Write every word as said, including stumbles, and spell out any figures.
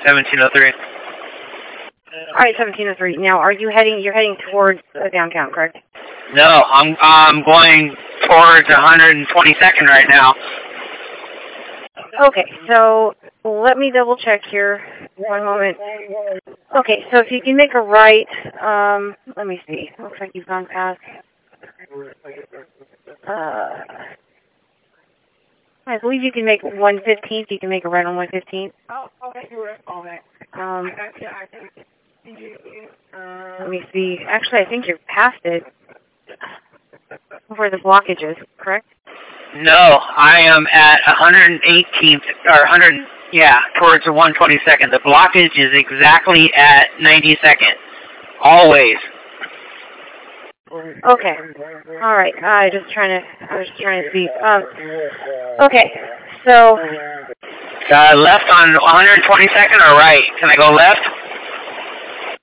seventeen oh three. All right, seventeen oh three. Now, are you heading, you're heading towards uh, downtown, correct? No, I'm I'm going towards one twenty-second right now. Okay, so let me double check here. One moment. Okay, so if you can make a right, um, let me see. Looks like you've gone past. Uh, I believe you can make one fifteenth. You can make a right on one fifteenth. Oh, okay, okay. Um, Uh, let me see. Actually, I think you're past it. Where the blockage is, correct? No, I am at one eighteenth, or one hundred, yeah, towards the one twenty-second. The blockage is exactly at ninety-second. Always. Okay. All right. I just trying to. I was trying to see. Um. Okay. So. Uh, left on one twenty-second or right? Can I go left?